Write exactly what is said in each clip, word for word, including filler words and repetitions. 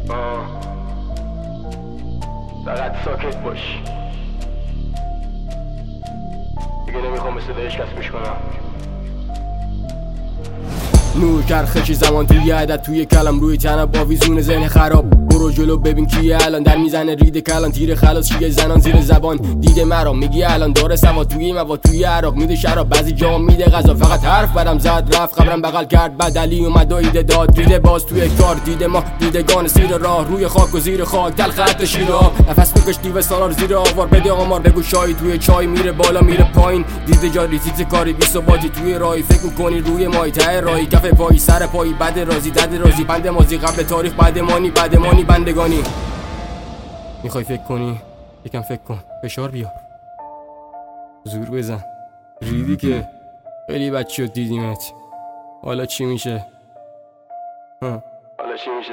آه. فقط ساکت باش، دیگه نمیخوام مثل هیچ کس پیش کنم. نور چرخش زمان توی عدد توی کلم روی تنم با ویزون ذهن خراب. برو جلو ببین کیه الان در میزنه رید کلان تیر خلاص چیه زنان زیر زبان دیده مرا میگی الان داره سواد توی مواد توی عراق میده شراب بعضی جا میده غذا فقط حرف برم زد رفت قبرم بغل کرد بدلی اومد و ایده داد دیده باز توی کار دیده ما دیدگان سیر راه روی خاک و زیر خاک دل خط شیراب نفس بکش دیو سالار زیر آوار بده آمار بگو شایی توی چای میره بالا میره پایین دیده جا ریتیت کاری بی ثباتی توی راهی فکر میکنی روی مای ته راهی کف پای سر پای بد رازی دد رازی بند مازی قبل تاریخ بعدمانی بعدمانی بندگانی. میخوای فکر کنی یکم فکر کن فشار بیار زور بزن ریدی که خیلی بچه دیدیمت حالا چی میشه ها حالا چی میشه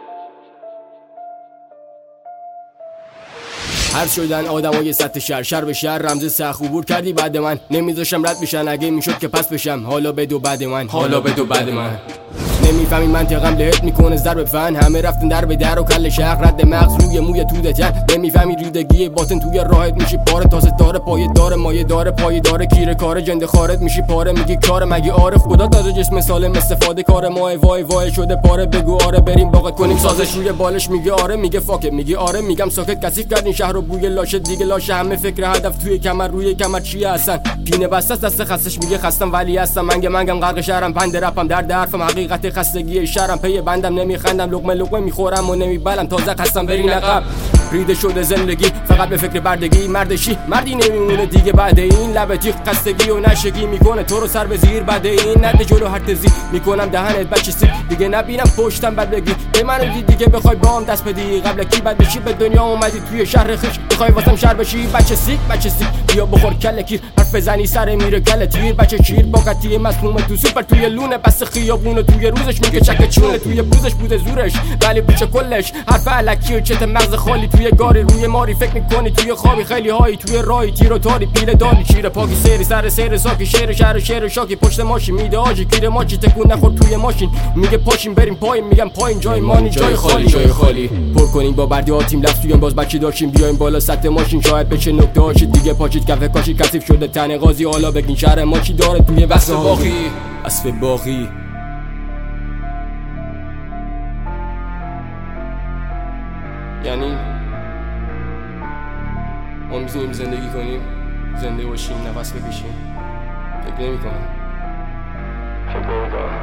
هر شدن آدمای سطح شهر شهر به شهر رمز سخت عبور کردی بعد من نمیذاشم رد بشن اگه میشد که پس بشم حالا بدو بعد من حالا بدو بعد من نمیفهمی منطقم لهت میکنه ضرب فن همه رفتن در به در و کل شهر رد مغز روی موی توده تر نمیفهمی ریدگی باطن توی راحت میشی پاره تازه داره پایه داره مایه داره پایه داره کیره کاره جنده خارت میشی پاره میگی کار مگه آره خدا داده جسم سالم استفاده کار ما وای وای شده پاره بگو آره بریم باقت کنیم سازش روی بالش میگه آره میگه فاکه میگه آره میگم ساکت کثیف کردین شهر رو بوی لاشه دیگه لاشه همه فکر هدف توی کمر روی کمر چیه هستن پینه بسته دست خستش میگه خستم ولی هستم منگه منگم غرق شهرم پند رپم در حرفم حقیقت خستگی شهرم پی بندم نمیخندم لقمه لقمه میخورم و نمیبلم تازه خستم برین عقب ریده شده زندگی فقط به فکر بردگی مردشی مردی نمیمونه دیگه بعد این لب تیغ خستگی و نشگی میکنه تو رو سر به زیر بعد این نده جلو هر تزی میکنم دهنت بچه سیک دیگه نبینم پشتم بد بگی به منو دید دیگه بخوای بام دست بدی قبل کی بد بشی به دنیا اومدی توی شهر خش میخوای واسم شهر بشی بچه سیک بچه سیک بیا بخور کله کیر حرف بزنی سر میره گله تیر بچه چیر با قطعی مسموم تو سوپر توی لونه بس خیابونه توی روزش میگه چک چونه توی بوزش بوده زورش ولی بیچه کلش حرف الکی و چت مغز خالی توی گاری روی ماری فکر میکنی توی خوابی خیلی هایی توی راهی تیر و تاری پیله داری شیر پاکی سری سر سر ساکی شیر شهر شیر شاکی پشت ماشین میده آجی گیر ماچی تکون نخور توی ماشین میگه پاشین بریم پایین میگم پایین جای مانی جای خالی جای خالی پر کنین با بردی تیم لفظ توی باز بچی داشتیم بیایم بالا سطح ماشین شاید بچه نکته هاشید دیگه پاچید کفه کاشی کثیف شده تن قاضی حالا بگین شهر ما چی داره توی وصف باقی وصف باقی یعنی ما میتونیم زندگی کنیم زنده باشیم نفس بکشیم فکر نمی کنم فکر نمی کنم